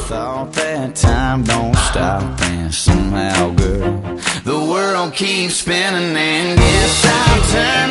thought that time don't stop, and somehow, girl, the world keeps spinning, and guess I'm turning